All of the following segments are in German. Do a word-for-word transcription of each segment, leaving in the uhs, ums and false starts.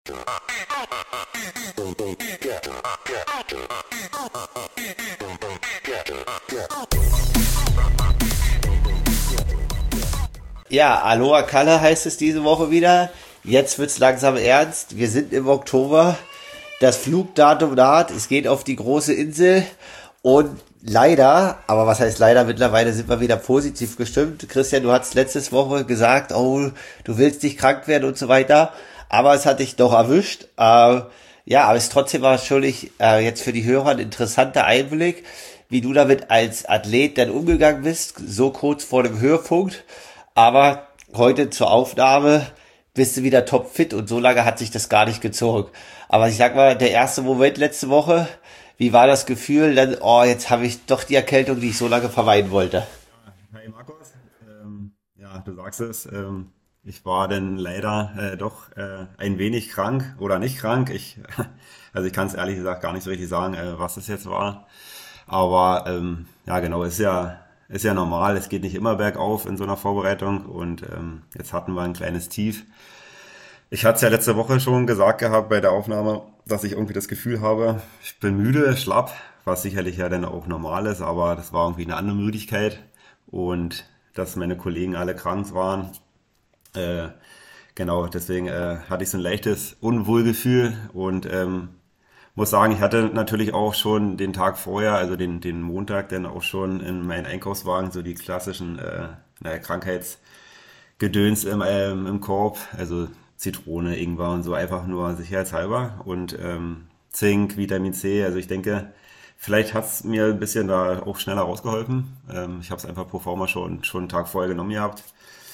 Ja, Aloha Kalle heißt es diese Woche wieder. Jetzt wird's langsam ernst. Wir sind im Oktober. Das Flugdatum naht. Es geht auf die große Insel. Und leider, aber was heißt leider, mittlerweile sind wir wieder positiv gestimmt. Christian, du hast letztes Woche gesagt, oh, du willst nicht krank werden und so weiter. Aber es hat dich doch erwischt. Äh, ja, aber es ist trotzdem wahrscheinlich äh, jetzt für die Hörer ein interessanter Einblick, wie du damit als Athlet dann umgegangen bist, so kurz vor dem Höhepunkt. Aber heute zur Aufnahme bist du wieder topfit und so lange hat sich das gar nicht gezogen. Aber ich sag mal, der erste Moment letzte Woche, wie war das Gefühl, dann, oh, jetzt habe ich doch die Erkältung, die ich so lange vermeiden wollte. Hi Markus, ähm, ja, du sagst es, ähm, ich war dann leider äh, doch äh, ein wenig krank oder nicht krank. Ich, also ich kann es ehrlich gesagt gar nicht so richtig sagen, äh, was es jetzt war. Aber ähm, ja genau, ist ja ist ja normal, es geht nicht immer bergauf in so einer Vorbereitung und ähm, jetzt hatten wir ein kleines Tief. Ich hatte es ja letzte Woche schon gesagt gehabt bei der Aufnahme, dass ich irgendwie das Gefühl habe, ich bin müde, schlapp, was sicherlich ja dann auch normal ist, aber das war irgendwie eine andere Müdigkeit und dass meine Kollegen alle krank waren. Äh, genau, deswegen äh, hatte ich so ein leichtes Unwohlgefühl und ähm, muss sagen, ich hatte natürlich auch schon den Tag vorher, also den, den Montag, dann auch schon in meinen Einkaufswagen so die klassischen äh, naja, Krankheitsgedöns im, ähm, im Korb, also Zitrone, Ingwer und so, einfach nur sicherheitshalber und ähm, Zink, Vitamin C, also ich denke, vielleicht hat es mir ein bisschen da auch schneller rausgeholfen. Ähm, ich habe es einfach pro forma schon, schon einen Tag vorher genommen gehabt.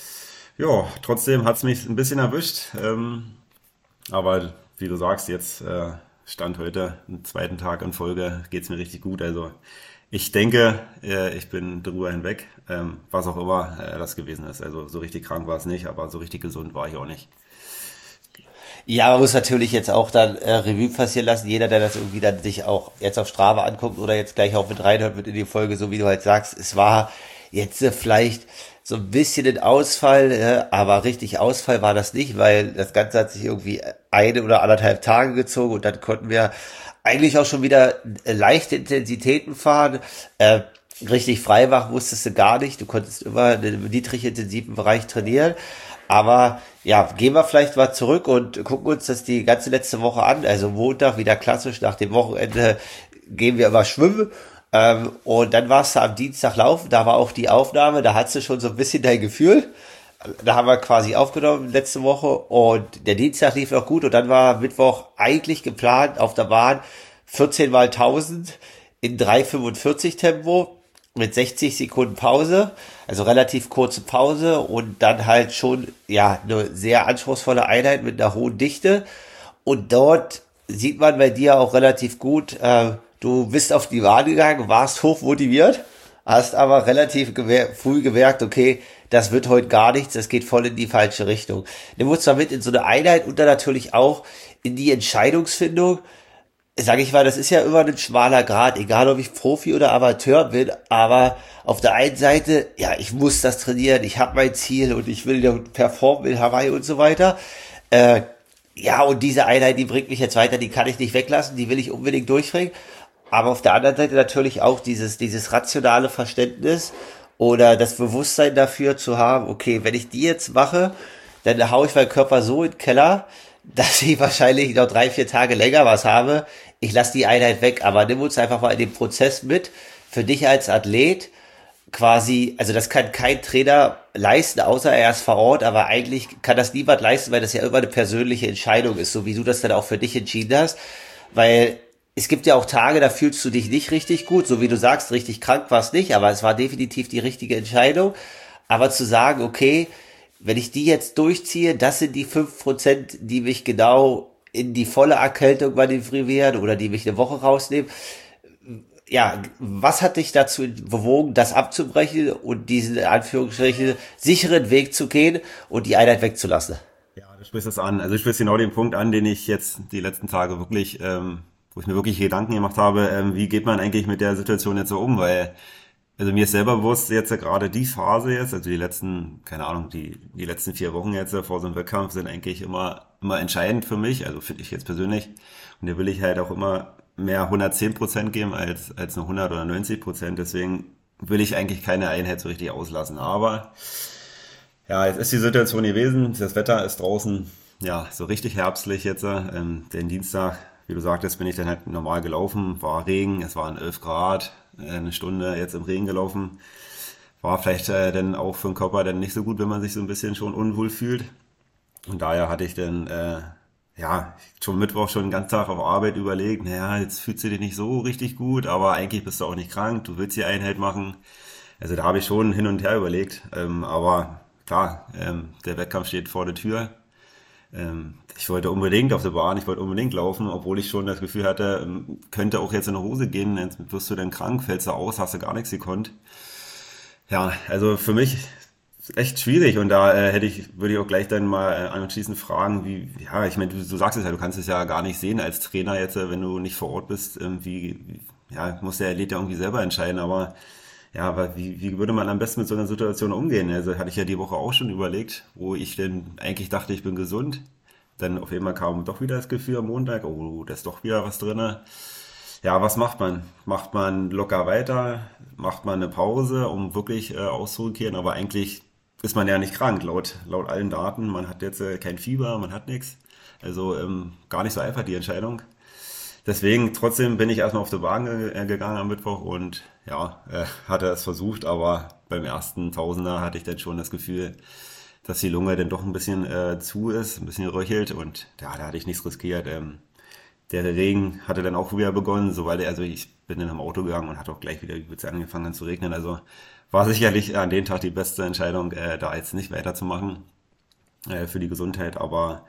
Ja, trotzdem hat es mich ein bisschen erwischt, ähm, aber wie du sagst, jetzt äh, Stand heute, einen zweiten Tag in Folge, geht's mir richtig gut. Also ich denke, äh, ich bin drüber hinweg, ähm, was auch immer äh, das gewesen ist. Also so richtig krank war es nicht, aber so richtig gesund war ich auch nicht. Ja, man muss natürlich jetzt auch dann äh, Revue passieren lassen. Jeder, der das irgendwie dann sich auch jetzt auf Strava anguckt oder jetzt gleich auch mit reinhört mit in die Folge, so wie du halt sagst, es war jetzt äh, vielleicht so ein bisschen ein Ausfall, äh, aber richtig Ausfall war das nicht, weil das Ganze hat sich irgendwie eine oder anderthalb Tage gezogen und dann konnten wir eigentlich auch schon wieder äh, leichte Intensitäten fahren. Äh, richtig frei machen musstest du gar nicht. Du konntest immer in einem niedrig intensiven Bereich trainieren. Aber ja, gehen wir vielleicht mal zurück und gucken uns das die ganze letzte Woche an. Also Montag wieder klassisch, nach dem Wochenende gehen wir immer schwimmen. Ähm, und dann warst du am Dienstag laufen, da war auch die Aufnahme, da hattest du schon so ein bisschen dein Gefühl. Da haben wir quasi aufgenommen letzte Woche und der Dienstag lief noch gut und dann war Mittwoch eigentlich geplant auf der Bahn vierzehn mal tausend in drei fünfundvierzig Tempo mit sechzig Sekunden Pause, also relativ kurze Pause und dann halt schon ja eine sehr anspruchsvolle Einheit mit einer hohen Dichte und dort sieht man bei dir auch relativ gut, äh, du bist auf die Bahn gegangen, warst hoch motiviert, hast aber relativ gewer- früh gemerkt, okay, das wird heute gar nichts, das geht voll in die falsche Richtung. Nimm uns damit in so eine Einheit und dann natürlich auch in die Entscheidungsfindung. Sag ich mal, das ist ja immer ein schmaler Grat, egal ob ich Profi oder Amateur bin, aber auf der einen Seite, ja, ich muss das trainieren, ich habe mein Ziel und ich will ja performen in Hawaii und so weiter. Äh, ja, und diese Einheit, die bringt mich jetzt weiter, die kann ich nicht weglassen, die will ich unbedingt durchbringen. Aber auf der anderen Seite natürlich auch dieses, dieses rationale Verständnis oder das Bewusstsein dafür zu haben, okay, wenn ich die jetzt mache, dann haue ich meinen Körper so in den Keller, dass ich wahrscheinlich noch drei, vier Tage länger was habe. Ich lasse die Einheit weg, aber nimm uns einfach mal in den Prozess mit. Für dich als Athlet quasi, also das kann kein Trainer leisten, außer er ist vor Ort, aber eigentlich kann das niemand leisten, weil das ja immer eine persönliche Entscheidung ist, so wie du das dann auch für dich entschieden hast, weil es gibt ja auch Tage, da fühlst du dich nicht richtig gut, so wie du sagst, richtig krank war es nicht, aber es war definitiv die richtige Entscheidung. Aber zu sagen, okay, wenn ich die jetzt durchziehe, das sind die fünf Prozent, die mich genau in die volle Erkältung manövrieren oder die mich eine Woche rausnehmen. Ja, was hat dich dazu bewogen, das abzubrechen und diesen, in Anführungsstrichen, sicheren Weg zu gehen und die Einheit wegzulassen? Ja, du sprichst es an. Also du sprichst genau den Punkt an, den ich jetzt die letzten Tage wirklich, ähm, wo ich mir wirklich Gedanken gemacht habe, ähm, wie geht man eigentlich mit der Situation jetzt so um, weil Also mir ist selber bewusst, jetzt ja gerade die Phase jetzt, also die letzten, keine Ahnung, die, die letzten vier Wochen jetzt ja vor so einem Wettkampf sind eigentlich immer, immer entscheidend für mich, also finde ich jetzt persönlich. Und da will ich halt auch immer mehr hundertzehn Prozent geben als, als nur hundert oder neunzig Prozent. Deswegen will ich eigentlich keine Einheit so richtig auslassen. Aber ja, jetzt ist die Situation gewesen. Das Wetter ist draußen, ja, so richtig herbstlich jetzt. Ähm, den Dienstag, wie du sagtest, bin ich dann halt normal gelaufen. War Regen, es waren elf Grad, äh, eine Stunde jetzt im Regen gelaufen. War vielleicht äh, dann auch für den Körper dann nicht so gut, wenn man sich so ein bisschen schon unwohl fühlt. Und daher hatte ich dann, äh, ja, schon Mittwoch schon den ganzen Tag auf Arbeit überlegt, naja, jetzt fühlst du dich nicht so richtig gut, aber eigentlich bist du auch nicht krank, du willst die Einheit machen. Also da habe ich schon hin und her überlegt, ähm, aber klar, ähm, der Wettkampf steht vor der Tür. Ähm, ich wollte unbedingt auf der Bahn, ich wollte unbedingt laufen, obwohl ich schon das Gefühl hatte, ähm, könnte auch jetzt in die Hose gehen, jetzt wirst du dann krank, fällst du aus, hast du gar nichts gekonnt. Ja, also für mich ist echt schwierig und da äh, hätte ich, würde ich auch gleich dann mal äh, anschließend fragen, wie, ja, ich meine, du, du sagst es ja, du kannst es ja gar nicht sehen als Trainer jetzt, äh, wenn du nicht vor Ort bist, ähm, wie, wie, ja, muss der Athlet ja irgendwie selber entscheiden, aber ja, aber wie, wie würde man am besten mit so einer Situation umgehen? Also hatte ich ja die Woche auch schon überlegt, wo ich denn eigentlich dachte, ich bin gesund. Dann auf einmal kam doch wieder das Gefühl am Montag, oh, da ist doch wieder was drinne. Ja, was macht man? Macht man locker weiter? Macht man eine Pause, um wirklich äh, auszukehren? Aber eigentlich ist man ja nicht krank, laut, laut allen Daten. Man hat jetzt äh, kein Fieber, man hat nichts. Also ähm, gar nicht so einfach die Entscheidung. Deswegen, trotzdem bin ich erstmal auf die Bahn ge äh, gegangen am Mittwoch und ja, äh, hatte es versucht, aber beim ersten Tausender hatte ich dann schon das Gefühl, dass die Lunge dann doch ein bisschen äh, zu ist, ein bisschen röchelt und ja, da hatte ich nichts riskiert. Ähm, der Regen hatte dann auch wieder begonnen, sobald er, also ich bin dann am Auto gegangen und hat auch gleich wieder übelst angefangen zu regnen. Also war sicherlich an dem Tag die beste Entscheidung, äh, da jetzt nicht weiterzumachen äh, für die Gesundheit, aber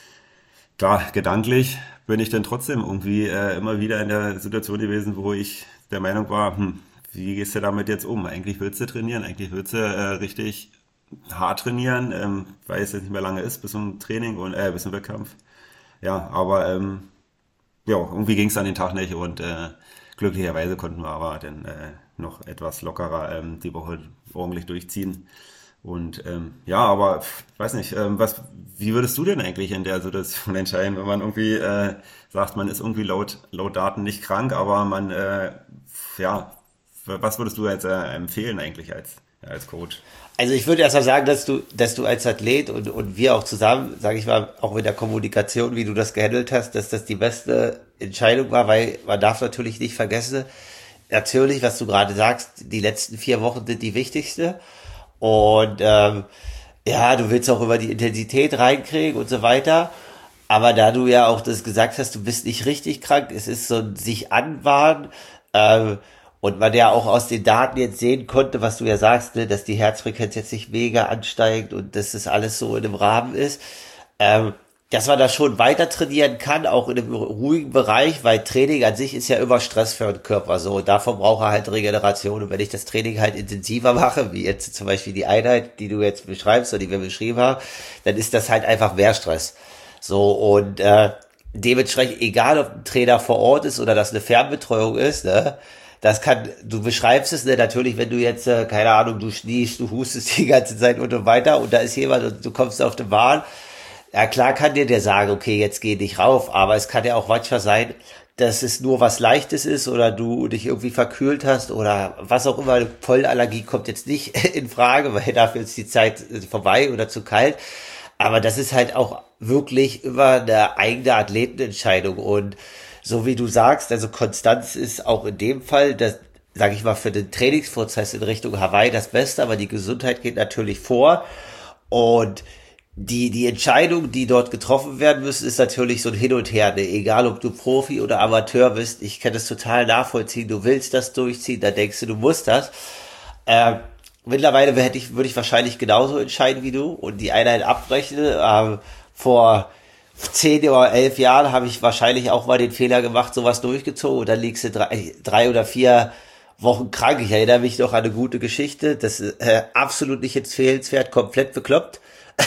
klar, gedanklich bin ich dann trotzdem irgendwie äh, immer wieder in der Situation gewesen, wo ich der Meinung war, hm, wie gehst du damit jetzt um? Eigentlich willst du trainieren, eigentlich willst du äh, richtig hart trainieren, ähm, weil es jetzt nicht mehr lange ist bis zum Training und äh, bis zum Wettkampf. Ja, aber ähm, ja, irgendwie ging es an den Tag nicht und äh, glücklicherweise konnten wir aber dann äh, noch etwas lockerer ähm, die Woche ordentlich durchziehen. Und ähm, ja, aber pf, weiß nicht, ähm, was, wie würdest du denn eigentlich in der Situation entscheiden, wenn man irgendwie äh, sagt, man ist irgendwie laut laut Daten nicht krank, aber man äh, ja, was würdest du jetzt äh, empfehlen eigentlich als als Coach? Also ich würde erst mal sagen, dass du, dass du als Athlet und, und wir auch zusammen, sage ich mal, auch mit der Kommunikation, wie du das gehandelt hast, dass das die beste Entscheidung war, weil man darf natürlich nicht vergessen, natürlich, was du gerade sagst, die letzten vier Wochen sind die wichtigste und ähm, ja, du willst auch über die Intensität reinkriegen und so weiter, aber da du ja auch das gesagt hast, du bist nicht richtig krank, es ist so ein sich anwahlen, ähm, und man ja auch aus den Daten jetzt sehen konnte, was du ja sagst, ne, dass die Herzfrequenz jetzt nicht mega ansteigt und dass das alles so in einem Rahmen ist, ähm, dass man da schon weiter trainieren kann, auch in einem ruhigen Bereich, weil Training an sich ist ja immer Stress für den Körper so und davon braucht er halt Regeneration und wenn ich das Training halt intensiver mache, wie jetzt zum Beispiel die Einheit, die du jetzt beschreibst oder die wir beschrieben haben, dann ist das halt einfach mehr Stress. So und äh, dementsprechend, egal ob ein Trainer vor Ort ist oder das eine Fernbetreuung ist, ne, das kann, du beschreibst es, ne, natürlich, wenn du jetzt, äh, keine Ahnung, du schniefst, du hustest die ganze Zeit und so weiter und da ist jemand und du kommst auf den Bahn, ja klar kann dir der sagen, okay, jetzt geh nicht rauf, aber es kann ja auch manchmal sein, dass es nur was Leichtes ist oder du dich irgendwie verkühlt hast oder was auch immer, Pollenallergie kommt jetzt nicht in Frage, weil dafür ist die Zeit vorbei oder zu kalt, aber das ist halt auch wirklich immer eine eigene Athletenentscheidung und so wie du sagst, also Konstanz ist auch in dem Fall, das sage ich mal, für den Trainingsprozess in Richtung Hawaii das Beste, aber die Gesundheit geht natürlich vor und die die Entscheidungen, die dort getroffen werden müssen, ist natürlich so ein Hin und Her, ne? Egal ob du Profi oder Amateur bist, ich kann das total nachvollziehen, du willst das durchziehen, da denkst du, du musst das. Ähm, mittlerweile hätte ich, würde ich wahrscheinlich genauso entscheiden wie du und die Einheit abbrechen. Ähm, vor zehn oder elf Jahren habe ich wahrscheinlich auch mal den Fehler gemacht, sowas durchgezogen und dann liegst du drei, drei oder vier Wochen krank. Ich erinnere mich noch an eine gute Geschichte, das ist äh, absolut nicht empfehlenswert, komplett bekloppt.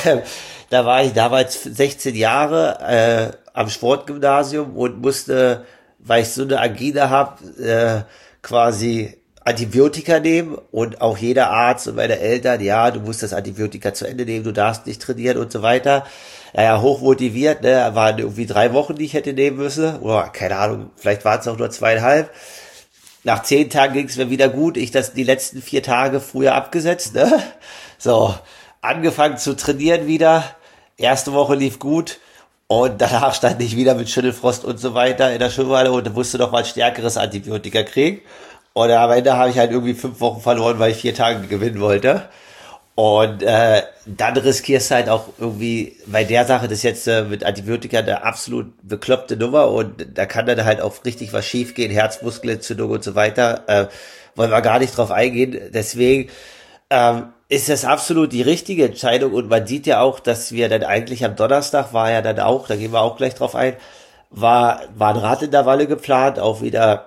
Da war ich damals sechzehn Jahre äh, am Sportgymnasium und musste, weil ich so eine Angina habe, äh, quasi Antibiotika nehmen und auch jeder Arzt und meine Eltern, ja, du musst das Antibiotika zu Ende nehmen, du darfst nicht trainieren und so weiter. Naja, hochmotiviert, ne, waren irgendwie drei Wochen, die ich hätte nehmen müssen, oder keine Ahnung, vielleicht waren es auch nur zweieinhalb. Nach zehn Tagen ging es mir wieder gut, ich das die letzten vier Tage früher abgesetzt, ne, so, angefangen zu trainieren wieder, erste Woche lief gut. Und danach stand ich wieder mit Schüttelfrost und so weiter in der Schwimmhalle und musste noch mal ein stärkeres Antibiotika kriegen. Und am Ende habe ich halt irgendwie fünf Wochen verloren, weil ich vier Tage gewinnen wollte. Und äh, dann riskierst du halt auch irgendwie bei der Sache, das ist jetzt äh, mit Antibiotika eine absolut bekloppte Nummer und da kann dann halt auch richtig was schief gehen, Herzmuskelentzündung und so weiter. Äh, wollen wir gar nicht drauf eingehen. Deswegen ähm, ist das absolut die richtige Entscheidung und man sieht ja auch, dass wir dann eigentlich am Donnerstag war ja dann auch, da gehen wir auch gleich drauf ein, war, war ein Radintervalle geplant, auch wieder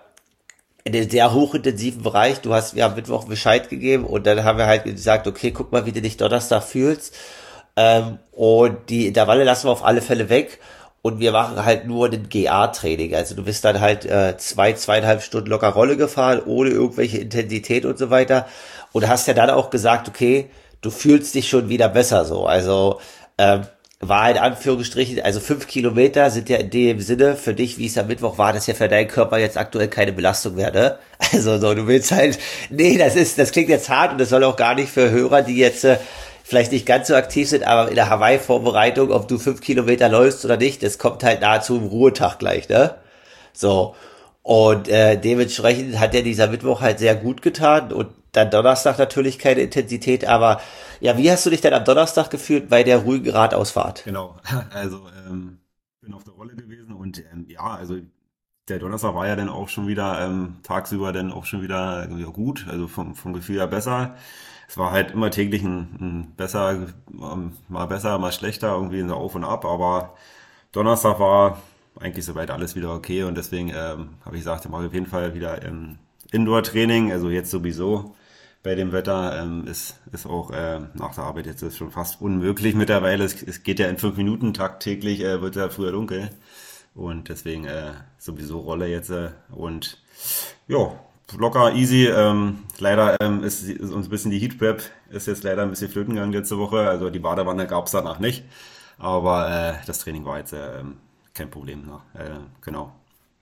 in einem sehr hochintensiven Bereich. Du hast mir am Mittwoch Bescheid gegeben und dann haben wir halt gesagt, okay, guck mal, wie du dich Donnerstag fühlst. Ähm, und die Intervalle lassen wir auf alle Fälle weg und wir machen halt nur ein G A-Training. Also du bist dann halt äh, zwei, zweieinhalb Stunden locker Rolle gefahren, ohne irgendwelche Intensität und so weiter. Und hast ja dann auch gesagt, okay, du fühlst dich schon wieder besser so. Also ähm, war in Anführungsstrichen, also fünf Kilometer sind ja in dem Sinne für dich, wie es am Mittwoch war, das ist ja für deinen Körper jetzt aktuell keine Belastung mehr, ne? Also so, du willst halt, nee, das ist, das klingt jetzt hart und das soll auch gar nicht für Hörer, die jetzt äh, vielleicht nicht ganz so aktiv sind, aber in der Hawaii-Vorbereitung, ob du fünf Kilometer läufst oder nicht, das kommt halt nahezu im Ruhetag gleich, ne? So. Und äh, dementsprechend hat ja dieser Mittwoch halt sehr gut getan und dann Donnerstag natürlich keine Intensität, aber ja, wie hast du dich denn am Donnerstag gefühlt bei der ruhigen Radausfahrt? Genau, also ähm, bin auf der Rolle gewesen und ähm, ja, also der Donnerstag war ja dann auch schon wieder ähm, tagsüber dann auch schon wieder, wieder gut, also vom, vom Gefühl her besser. Es war halt immer täglich ein, ein besser, ähm, mal besser, mal schlechter, irgendwie so auf und ab, aber Donnerstag war eigentlich soweit alles wieder okay und deswegen ähm, habe ich gesagt, ich mache auf jeden Fall wieder ähm, Indoor-Training, also jetzt sowieso bei dem Wetter ähm, ist ist auch äh, nach der Arbeit jetzt ist schon fast unmöglich mittlerweile. Es, es geht ja in fünf Minuten tagtäglich, äh, wird ja früher dunkel und deswegen äh, sowieso Rolle jetzt äh, und ja, locker, easy. Ähm, leider ähm, ist, ist uns ein bisschen die Heat Prep ist jetzt leider ein bisschen flöten gegangen letzte Woche, also die Badewanne gab es danach nicht, aber äh, das Training war jetzt äh, kein Problem. Ne? Äh, genau.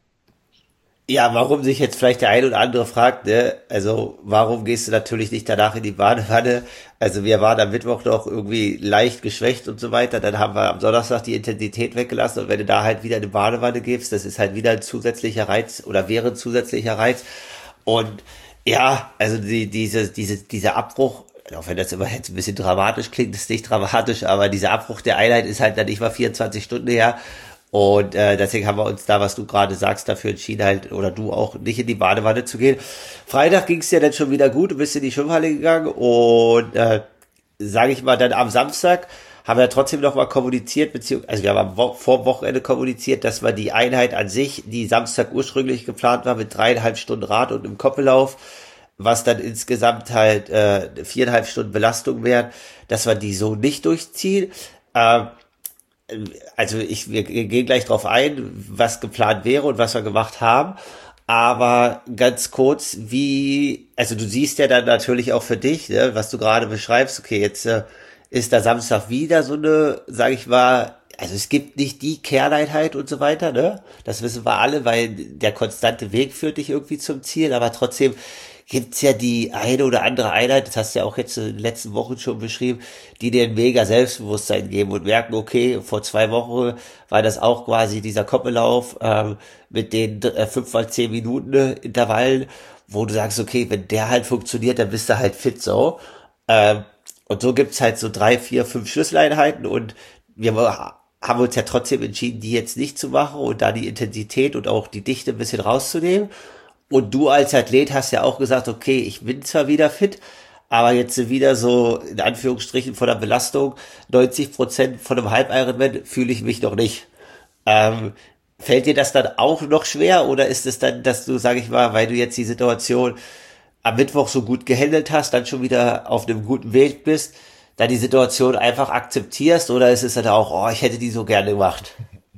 Ja, warum sich jetzt vielleicht der ein oder andere fragt, ne? Also warum gehst du natürlich nicht danach in die Badewanne? Also wir waren am Mittwoch noch irgendwie leicht geschwächt und so weiter. Dann haben wir am Donnerstag die Intensität weggelassen und wenn du da halt wieder in die Badewanne gehst, das ist halt wieder ein zusätzlicher Reiz oder wäre ein zusätzlicher Reiz. Und ja, also die, diese, diese, dieser Abbruch, auch wenn das immer jetzt ein bisschen dramatisch klingt, ist nicht dramatisch, aber dieser Abbruch der Einheit ist halt dann nicht mal vierundzwanzig Stunden her. Und äh, deswegen haben wir uns da, was du gerade sagst, dafür entschieden halt, oder du auch, nicht in die Badewanne zu gehen. Freitag ging es ja dann schon wieder gut, du bist in die Schwimmhalle gegangen und äh, sage ich mal, dann am Samstag haben wir trotzdem noch mal kommuniziert, beziehungsweise, also wir haben am Wo- vor Wochenende kommuniziert, dass wir die Einheit an sich, die Samstag ursprünglich geplant war, mit dreieinhalb Stunden Rad und einem Koppelauf, was dann insgesamt halt äh, viereinhalb Stunden Belastung wären, dass wir die so nicht durchziehen. Ähm, also ich, wir gehen gleich drauf ein, was geplant wäre und was wir gemacht haben. Aber ganz kurz, wie, also du siehst ja dann natürlich auch für dich, ne, was du gerade beschreibst, okay, jetzt äh, ist da Samstag wieder so eine, sag ich mal, also es gibt nicht die Kerneinheit und so weiter, ne? Das wissen wir alle, weil der konstante Weg führt dich irgendwie zum Ziel, aber trotzdem gibt's ja die eine oder andere Einheit, das hast du ja auch jetzt in den letzten Wochen schon beschrieben, die dir ein mega Selbstbewusstsein geben und merken, okay, vor zwei Wochen war das auch quasi dieser Koppellauf ähm, mit den äh, fünf mal zehn Minuten äh, Intervallen, wo du sagst, okay, wenn der halt funktioniert, dann bist du halt fit so. Ähm, und so gibt's halt so drei, vier, fünf Schlüsseleinheiten und wir haben uns ja trotzdem entschieden, die jetzt nicht zu machen und da die Intensität und auch die Dichte ein bisschen rauszunehmen. Und du als Athlet hast ja auch gesagt, okay, ich bin zwar wieder fit, aber jetzt wieder so, in Anführungsstrichen, von der Belastung, neunzig Prozent von einem Halb-Ironman fühle ich mich noch nicht. Ähm, fällt dir das dann auch noch schwer oder ist es dann, dass du, sag ich mal, weil du jetzt die Situation am Mittwoch so gut gehandelt hast, dann schon wieder auf einem guten Weg bist, dann die Situation einfach akzeptierst oder ist es dann auch, oh, ich hätte die so gerne gemacht?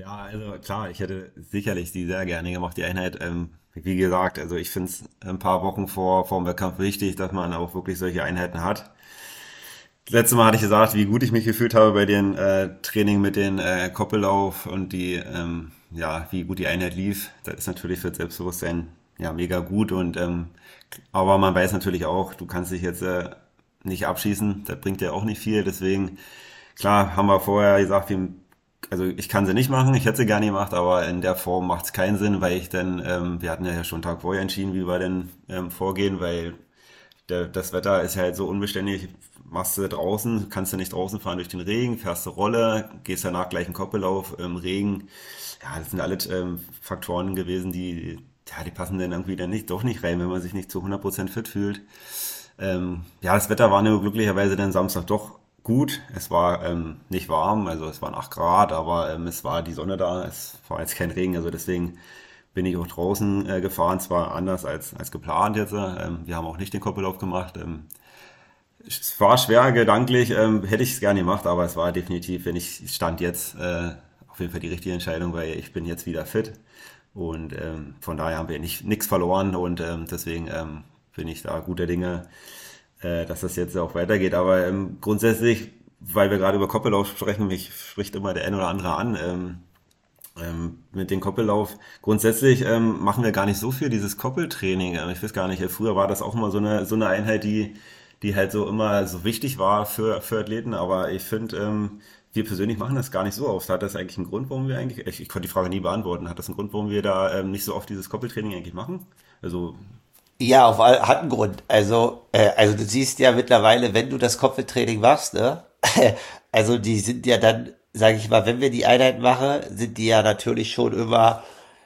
Ja, also klar, ich hätte sicherlich die sehr gerne gemacht, die Einheit. Ähm, wie gesagt, also ich finde es ein paar Wochen vor, vor dem Wettkampf wichtig, dass man auch wirklich solche Einheiten hat. Das letzte Mal hatte ich gesagt, wie gut ich mich gefühlt habe bei den äh, Training mit den äh, Koppellauf und die, ähm, ja, wie gut die Einheit lief. Das ist natürlich für das Selbstbewusstsein ja mega gut und ähm, aber man weiß natürlich auch, du kannst dich jetzt äh, nicht abschießen, das bringt dir auch nicht viel. Deswegen, klar, haben wir vorher gesagt, wir, also ich kann sie nicht machen, ich hätte sie gerne gemacht, aber in der Form macht es keinen Sinn, weil ich dann, ähm, wir hatten ja schon einen Tag vorher entschieden, wie wir denn ähm, vorgehen, weil der, das Wetter ist ja halt so unbeständig. Machst du draußen, kannst du nicht draußen fahren durch den Regen, fährst du Rolle, gehst danach gleich einen Koppellauf im Regen. Ja, das sind alles ähm, Faktoren gewesen, die, ja, die passen dann irgendwie dann nicht, doch nicht rein, wenn man sich nicht zu hundert Prozent fit fühlt. Ähm, ja, das Wetter war nur glücklicherweise dann Samstag doch gut. Es war ähm, nicht warm, also es waren acht Grad, aber ähm, es war die Sonne da, es war jetzt kein Regen, also deswegen bin ich auch draußen äh, gefahren, zwar anders als, als geplant jetzt. Ähm, wir haben auch nicht den Koppellauf gemacht. Ähm, es war schwer gedanklich, ähm, hätte ich es gerne gemacht, aber es war definitiv, wenn ich stand jetzt, äh, auf jeden Fall die richtige Entscheidung, weil ich bin jetzt wieder fit und ähm, von daher haben wir nicht nichts verloren und ähm, deswegen ähm, bin ich da guter Dinge, äh, dass das jetzt auch weitergeht. Aber ähm, grundsätzlich, weil wir gerade über Koppellauf sprechen, mich spricht immer der ein oder andere an. Ähm, ähm, mit dem Koppellauf. Grundsätzlich ähm, machen wir gar nicht so viel dieses Koppeltraining. Ähm, Ich weiß gar nicht, früher war das auch immer so eine, so eine Einheit, die, die halt so immer so wichtig war für, für Athleten. Aber ich finde, ähm, wir persönlich machen das gar nicht so oft. Hat das eigentlich einen Grund, warum wir eigentlich, ich, ich konnte die Frage nie beantworten, hat das einen Grund, warum wir da ähm, nicht so oft dieses Koppeltraining eigentlich machen? Also, Ja, auf all, hat einen Grund. Also, äh, also du siehst ja mittlerweile, wenn du das Kopftraining machst, ne? Also die sind ja dann, sage ich mal, wenn wir die Einheit machen, sind die ja natürlich schon immer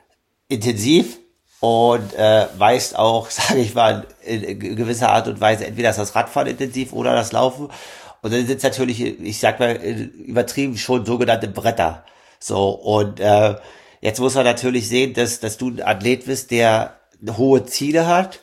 intensiv und äh, weist auch, sage ich mal, in gewisser Art und Weise entweder ist das Radfahren intensiv oder das Laufen. Und dann sind es natürlich, ich sag mal, übertrieben schon sogenannte Bretter. So, und äh, jetzt muss man natürlich sehen, dass, dass du ein Athlet bist, der hohe Ziele hat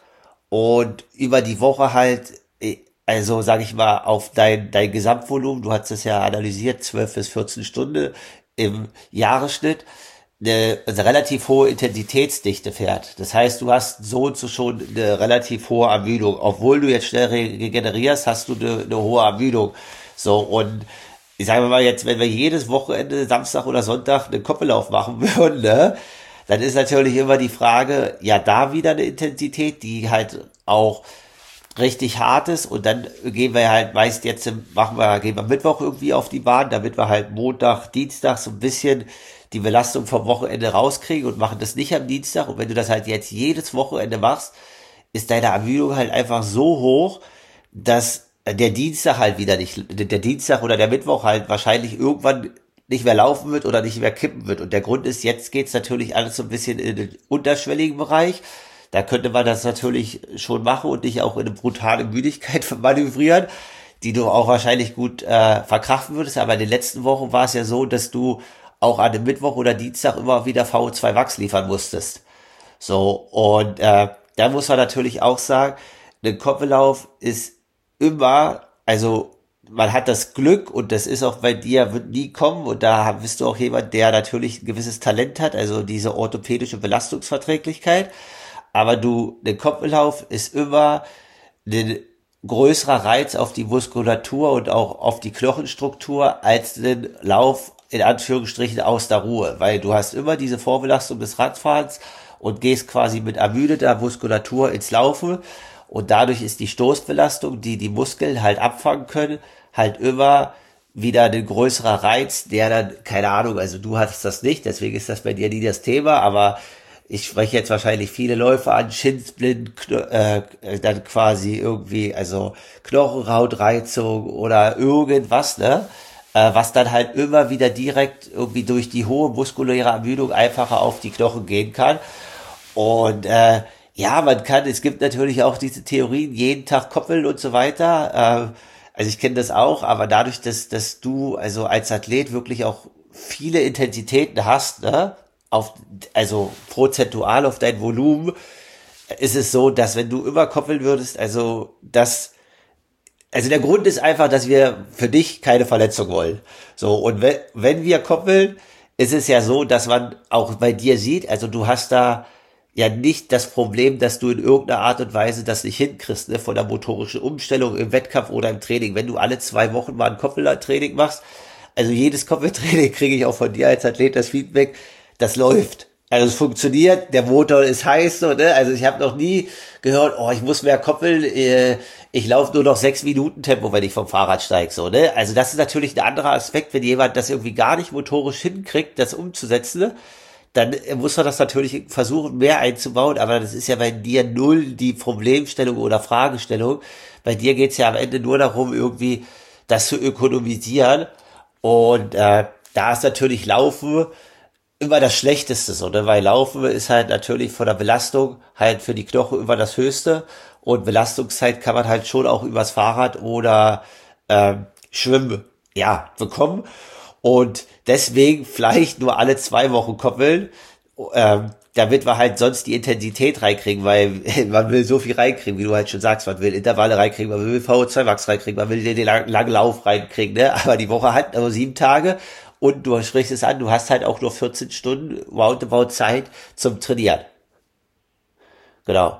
und über die Woche halt, äh, also sag ich mal, auf dein, dein Gesamtvolumen, du hast es ja analysiert, zwölf bis vierzehn Stunden im Jahresschnitt, eine, eine relativ hohe Intensitätsdichte fährt. Das heißt, du hast so und so schon eine relativ hohe Ermüdung. Obwohl du jetzt schnell regenerierst, hast du eine, eine hohe Ermüdung. So, und ich sage mal jetzt, wenn wir jedes Wochenende, Samstag oder Sonntag, einen Koppellauf machen würden, ne, dann ist natürlich immer die Frage, ja, da wieder eine Intensität, die halt auch richtig hart ist und dann gehen wir halt meist jetzt, machen wir, gehen wir Mittwoch irgendwie auf die Bahn, damit wir halt Montag, Dienstag so ein bisschen die Belastung vom Wochenende rauskriegen und machen das nicht am Dienstag. Und wenn du das halt jetzt jedes Wochenende machst, ist deine Ermüdung halt einfach so hoch, dass der Dienstag halt wieder nicht, der Dienstag oder der Mittwoch halt wahrscheinlich irgendwann nicht mehr laufen wird oder nicht mehr kippen wird. Und der Grund ist, jetzt geht's natürlich alles so ein bisschen in den unterschwelligen Bereich. Da könnte man das natürlich schon machen und dich auch in eine brutale Müdigkeit manövrieren, die du auch wahrscheinlich gut äh, verkraften würdest. Aber in den letzten Wochen war es ja so, dass du auch an dem Mittwoch oder Dienstag immer wieder V O zwei Max liefern musstest. So, und äh, da muss man natürlich auch sagen, ein Koppellauf ist immer, also man hat das Glück und das ist auch bei dir, wird nie kommen und da bist du auch jemand, der natürlich ein gewisses Talent hat, also diese orthopädische Belastungsverträglichkeit. Aber du, der Kopflauf ist immer ein größerer Reiz auf die Muskulatur und auch auf die Knochenstruktur als ein Lauf in Anführungsstrichen aus der Ruhe, weil du hast immer diese Vorbelastung des Radfahrens und gehst quasi mit ermüdeter Muskulatur ins Laufen und dadurch ist die Stoßbelastung, die die Muskeln halt abfangen können, halt immer wieder ein größerer Reiz, der dann, keine Ahnung, also du hattest das nicht, deswegen ist das bei dir nie das Thema, aber ich spreche jetzt wahrscheinlich viele Läufer an, Schinsblind, äh, dann quasi irgendwie, also Knochenhautreizung oder irgendwas, ne? Äh, was dann halt immer wieder direkt irgendwie durch die hohe muskuläre Ermüdung einfacher auf die Knochen gehen kann. Und äh, ja, man kann, es gibt natürlich auch diese Theorien, jeden Tag koppeln und so weiter. Äh, also ich kenne das auch, aber dadurch, dass, dass du also als Athlet wirklich auch viele Intensitäten hast, ne? Auf, also prozentual auf dein Volumen, ist es so, dass wenn du immer koppeln würdest, also das, also der Grund ist einfach, dass wir für dich keine Verletzung wollen. So, und wenn, wenn wir koppeln, ist es ja so, dass man auch bei dir sieht, also du hast da ja nicht das Problem, dass du in irgendeiner Art und Weise das nicht hinkriegst, ne, von der motorischen Umstellung im Wettkampf oder im Training. Wenn du alle zwei Wochen mal ein Kopftraining machst, also jedes Kopftraining kriege ich auch von dir als Athlet das Feedback, das läuft. Also es funktioniert, der Motor ist heiß, so, ne? Also ich habe noch nie gehört, oh, ich muss mehr koppeln, äh, ich laufe nur noch sechs Minuten Tempo, wenn ich vom Fahrrad steige, so, ne? Also das ist natürlich ein anderer Aspekt, wenn jemand das irgendwie gar nicht motorisch hinkriegt, das umzusetzen, ne? Dann muss man das natürlich versuchen, mehr einzubauen, aber das ist ja bei dir null die Problemstellung oder Fragestellung. Bei dir geht's ja am Ende nur darum, irgendwie das zu ökonomisieren. Und äh, da ist natürlich Laufen immer das Schlechteste, so, ne? Weil Laufen ist halt natürlich von der Belastung halt für die Knochen immer das Höchste. Und Belastungszeit kann man halt schon auch übers Fahrrad oder ähm, Schwimmen, ja, bekommen. Und deswegen vielleicht nur alle zwei Wochen koppeln, ähm, damit wir halt sonst die Intensität reinkriegen, weil man will so viel reinkriegen, wie du halt schon sagst, man will Intervalle reinkriegen, man will V O zwei Max reinkriegen, man will den langen, langen Lauf reinkriegen, ne? Aber die Woche hat nur sieben Tage und du sprichst es an, du hast halt auch nur vierzehn Stunden roundabout Zeit zum Trainieren. Genau.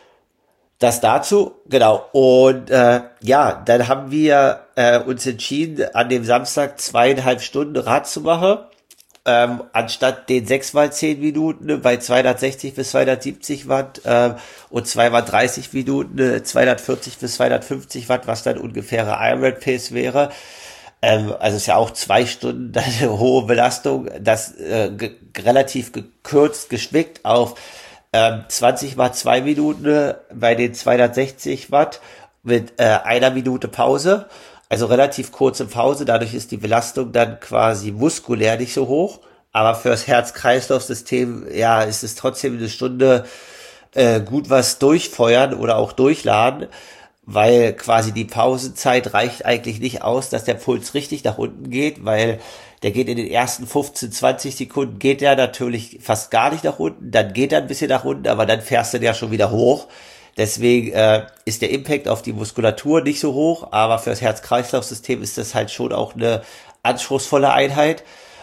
Das dazu, genau. Und äh, ja, dann haben wir äh, uns entschieden, an dem Samstag zweieinhalb Stunden Rad zu machen, ähm, anstatt den sechs mal zehn Minuten bei zweihundertsechzig bis zweihundertsiebzig Watt äh, und zwei mal dreißig Minuten zweihundertvierzig bis zweihundertfünfzig Watt, was dann ungefähre Ironman Pace wäre. Ähm, also ist ja auch zwei Stunden eine hohe Belastung, das äh, ge- relativ gekürzt, geschickt auf Ähm, zwanzig mal zwei Minuten bei den zweihundertsechzig Watt mit äh, einer Minute Pause, also relativ kurze Pause, dadurch ist die Belastung dann quasi muskulär nicht so hoch, aber fürs Herz-Kreislauf-System, ja, ist es trotzdem eine Stunde äh, gut was durchfeuern oder auch durchladen, weil quasi die Pausenzeit reicht eigentlich nicht aus, dass der Puls richtig nach unten geht, weil der geht in den ersten fünfzehn, zwanzig Sekunden, geht der natürlich fast gar nicht nach unten, dann geht er ein bisschen nach unten, aber dann fährst du ja schon wieder hoch. Deswegen äh, ist der Impact auf die Muskulatur nicht so hoch, aber fürs Herz-Kreislauf-System ist das halt schon auch eine anspruchsvolle Einheit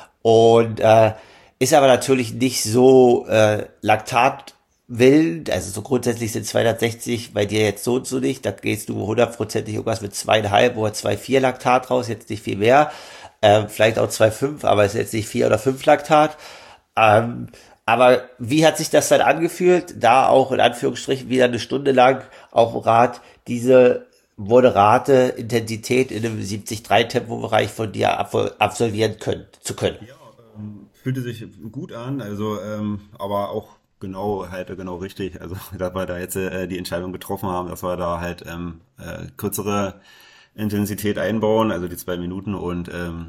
und äh, ist aber natürlich nicht so äh, laktatwillend, also so grundsätzlich sind zweihundertsechzig bei dir jetzt so und so nicht, da gehst du hundertprozentig irgendwas mit zweieinhalb oder zwei Komma vier Laktat raus, jetzt nicht viel mehr. Ähm, vielleicht auch zwei Komma fünf, aber es ist jetzt nicht vier oder fünf Laktat. Ähm, aber wie hat sich das dann angefühlt, da auch in Anführungsstrichen wieder eine Stunde lang auf dem Rad diese moderate Intensität in einem siebzig Komma drei Tempobereich von dir ab- absolvieren können, zu können? Ja, ähm, fühlte sich gut an, also ähm, aber auch genau halt genau richtig. Also dass wir da jetzt äh, die Entscheidung getroffen haben, dass wir da halt ähm, äh, kürzere Intensität einbauen, also die zwei Minuten und ähm,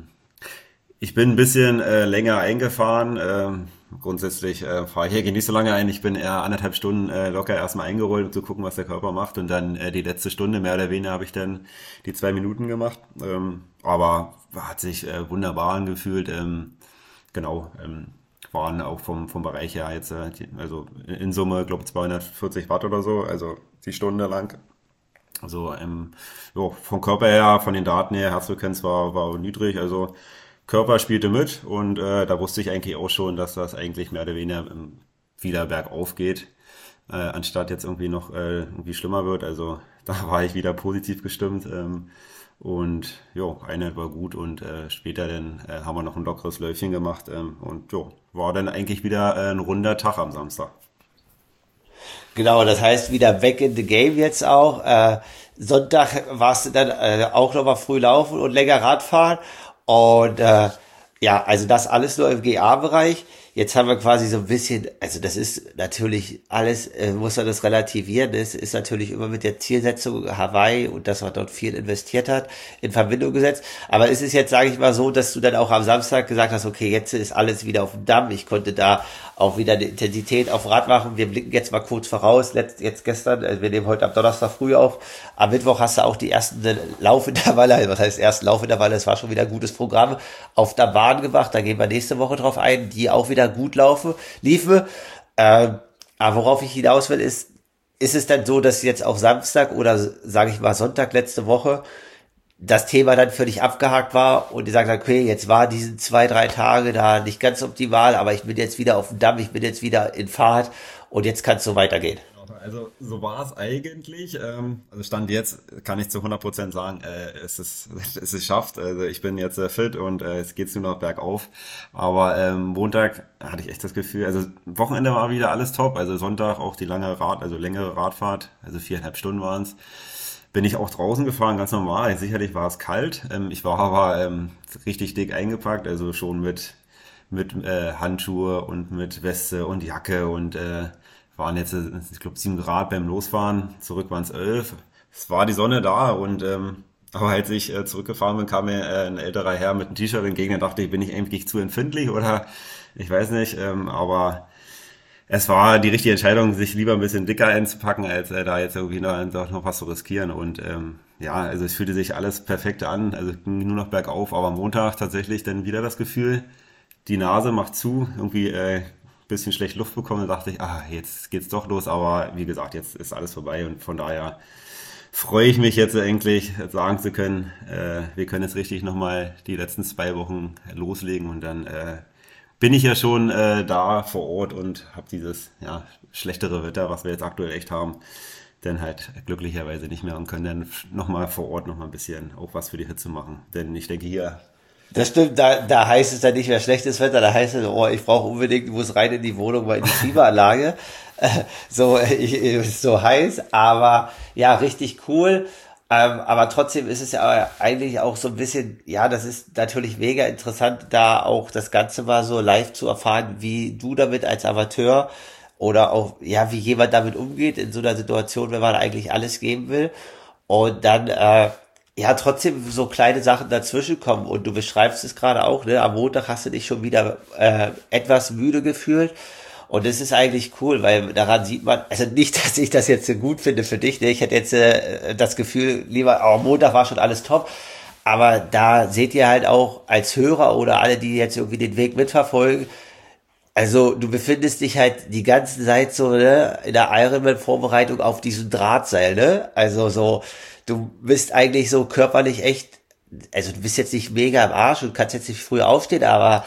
ich bin ein bisschen äh, länger eingefahren. Ähm, grundsätzlich äh, fahre ich hier nicht so lange ein. Ich bin eher anderthalb Stunden äh, locker erstmal eingerollt, um zu gucken, was der Körper macht. Und dann äh, die letzte Stunde, mehr oder weniger, habe ich dann die zwei Minuten gemacht. Ähm, aber hat sich äh, wunderbar angefühlt. Ähm, genau, ähm, waren auch vom, vom Bereich her jetzt, äh, die, also in Summe, glaube ich, zweihundertvierzig Watt oder so, also die Stunde lang. Also ähm, jo, vom Körper her, von den Daten her, Herzfrequenz war, war niedrig, also Körper spielte mit und äh, da wusste ich eigentlich auch schon, dass das eigentlich mehr oder weniger ähm, wieder bergauf geht, äh, anstatt jetzt irgendwie noch äh, irgendwie schlimmer wird. Also da war ich wieder positiv gestimmt ähm, und jo, Einheit war gut und äh, später dann äh, haben wir noch ein lockeres Läufchen gemacht ähm, und jo, war dann eigentlich wieder äh, ein runder Tag am Samstag. Genau, das heißt wieder back in the game jetzt auch. Äh, Sonntag warst du dann äh, auch nochmal früh laufen und länger Radfahren. Und äh, ja, also das alles nur im G A-Bereich. Jetzt haben wir quasi so ein bisschen, also das ist natürlich alles, äh, muss man das relativieren, das ist natürlich immer mit der Zielsetzung Hawaii und dass man dort viel investiert hat, in Verbindung gesetzt. Aber es ist jetzt, sage ich mal so, dass du dann auch am Samstag gesagt hast, okay, jetzt ist alles wieder auf dem Damm, ich konnte da auch wieder eine Intensität auf Rad machen. Wir blicken jetzt mal kurz voraus, letzt, jetzt gestern, also wir nehmen heute am Donnerstag früh auf, am Mittwoch hast du auch die ersten Laufintervalle, also was heißt ersten Laufintervalle, das war schon wieder ein gutes Programm, auf der Bahn gemacht, da gehen wir nächste Woche drauf ein, die auch wieder gut laufen, liefe. Ähm, aber worauf ich hinaus will, ist, ist es dann so, dass jetzt auf Samstag oder sage ich mal Sonntag letzte Woche das Thema dann für dich abgehakt war und die sagt, okay, jetzt war diese zwei, drei Tage da nicht ganz optimal, aber ich bin jetzt wieder auf dem Damm, ich bin jetzt wieder in Fahrt und jetzt kann es so weitergehen. Also so war es eigentlich. Ähm, also Stand jetzt kann ich zu hundert Prozent sagen, äh, es ist es ist schafft. Also ich bin jetzt äh, fit und äh, es geht nur noch bergauf. Aber ähm, Montag hatte ich echt das Gefühl, also Wochenende war wieder alles top. Also Sonntag auch die lange Rad, also längere Radfahrt, also viereinhalb Stunden waren es. Bin ich auch draußen gefahren, ganz normal. Sicherlich war es kalt. Ähm, ich war aber ähm, richtig dick eingepackt, also schon mit mit äh, Handschuhe und mit Weste und Jacke und äh, waren jetzt, äh, ich glaube, sieben Grad beim Losfahren, zurück waren es elf. Es war die Sonne da und ähm, aber als ich äh, zurückgefahren bin, kam mir äh, ein älterer Herr mit einem T-Shirt entgegen und dachte ich, bin ich eigentlich zu empfindlich oder ich weiß nicht, ähm, aber es war die richtige Entscheidung, sich lieber ein bisschen dicker einzupacken, als äh, da jetzt irgendwie noch, noch was zu riskieren. Und ähm, ja, also es fühlte sich alles perfekt an, also es ging nur noch bergauf, aber am Montag tatsächlich dann wieder das Gefühl, die Nase macht zu, irgendwie äh, bisschen schlecht Luft bekommen und dachte ich, ah, jetzt geht's doch los, aber wie gesagt, jetzt ist alles vorbei und von daher freue ich mich jetzt endlich sagen zu können, äh, wir können jetzt richtig nochmal die letzten zwei Wochen loslegen und dann äh, bin ich ja schon äh, da vor Ort und habe dieses ja, schlechtere Wetter, was wir jetzt aktuell echt haben, dann halt glücklicherweise nicht mehr und können dann nochmal vor Ort nochmal ein bisschen auch was für die Hitze machen. Denn ich denke hier, Das stimmt, da, da heißt es dann nicht mehr schlechtes Wetter, da heißt es, oh, ich brauche unbedingt, muss rein in die Wohnung, mal in die Klimaanlage. Äh, so, ich, ist so heiß, aber ja, richtig cool. Ähm, aber trotzdem ist es ja eigentlich auch so ein bisschen, ja, das ist natürlich mega interessant, da auch das Ganze mal so live zu erfahren, wie du damit als Amateur oder auch, ja, wie jemand damit umgeht in so einer Situation, wenn man eigentlich alles geben will. Und dann, äh, ja, trotzdem so kleine Sachen dazwischen kommen. Und du beschreibst es gerade auch, ne? Am Montag hast du dich schon wieder äh, etwas müde gefühlt. Und das ist eigentlich cool, weil daran sieht man, also nicht, dass ich das jetzt so gut finde für dich, ne? Ich hätte jetzt äh, das Gefühl, lieber, oh, am Montag war schon alles top. Aber da seht ihr halt auch als Hörer oder alle, die jetzt irgendwie den Weg mitverfolgen, also du befindest dich halt die ganze Zeit so, ne, in der Ironman-Vorbereitung auf diesem Drahtseil, ne? Also so, du bist eigentlich so körperlich echt, also du bist jetzt nicht mega im Arsch und kannst jetzt nicht früh aufstehen, aber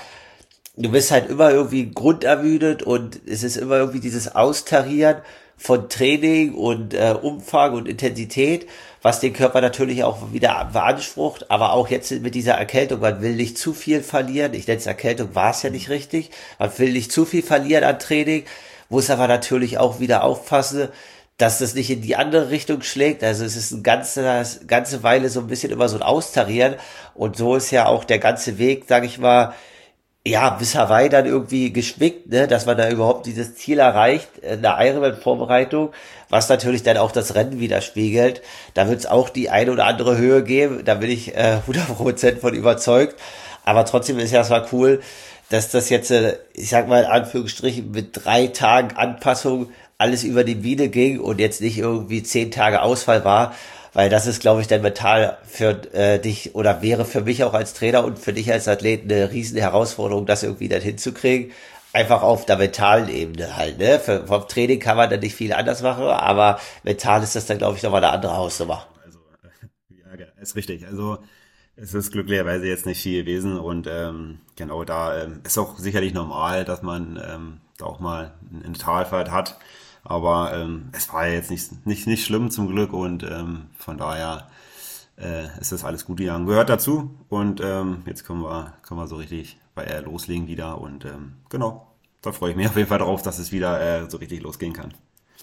du bist halt immer irgendwie grundermüdet und es ist immer irgendwie dieses Austarieren von Training und äh, Umfang und Intensität, was den Körper natürlich auch wieder beansprucht, aber auch jetzt mit dieser Erkältung, man will nicht zu viel verlieren, ich nenne es Erkältung, war es ja nicht richtig, man will nicht zu viel verlieren an Training, muss aber natürlich auch wieder aufpassen, dass das nicht in die andere Richtung schlägt, also es ist eine ganze, ganze Weile so ein bisschen immer so ein Austarieren und so ist ja auch der ganze Weg, sage ich mal, ja, bis Hawaii dann irgendwie gespickt, ne, dass man da überhaupt dieses Ziel erreicht, in der Ironman-Vorbereitung, was natürlich dann auch das Rennen widerspiegelt. Da wird es auch die eine oder andere Höhe geben, da bin ich äh, hundert Prozent von überzeugt. Aber trotzdem ist ja erstmal cool, dass das jetzt, äh, ich sag mal in Anführungsstrichen, mit drei Tagen Anpassung alles über die Biene ging und jetzt nicht irgendwie zehn Tage Ausfall war. Weil das ist, glaube ich, dann mental für äh, dich oder wäre für mich auch als Trainer und für dich als Athlet eine riesen Herausforderung, das irgendwie dann hinzukriegen. Einfach auf der mentalen Ebene halt, ne? Für, vom Training kann man dann nicht viel anders machen, aber mental ist das dann, glaube ich, nochmal eine andere Hausnummer. also äh, ja, ist richtig. Also es ist glücklicherweise jetzt nicht viel gewesen und ähm, genau da ähm, ist auch sicherlich normal, dass man ähm, da auch mal eine Talfahrt hat. Aber ähm, es war ja jetzt nicht, nicht, nicht schlimm zum Glück und ähm, von daher äh, ist das alles gut gegangen. Gehört dazu und ähm, jetzt können wir, können wir so richtig bei äh, loslegen wieder und ähm, genau, da freue ich mich auf jeden Fall drauf, dass es wieder äh, so richtig losgehen kann.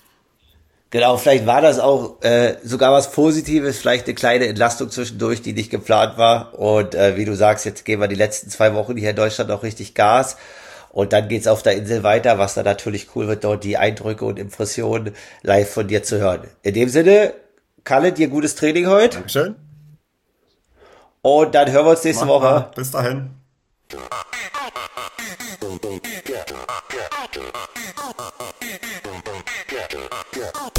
Genau, vielleicht war das auch äh, sogar was Positives, vielleicht eine kleine Entlastung zwischendurch, die nicht geplant war. Und äh, wie du sagst, jetzt gehen wir die letzten zwei Wochen hier in Deutschland noch richtig Gas. Und dann geht's auf der Insel weiter, was dann natürlich cool wird, dort die Eindrücke und Impressionen live von dir zu hören. In dem Sinne, Kalle, dir gutes Training heute. Dankeschön. Und dann hören wir uns nächste Mach Woche. mal. Bis dahin. Yeah.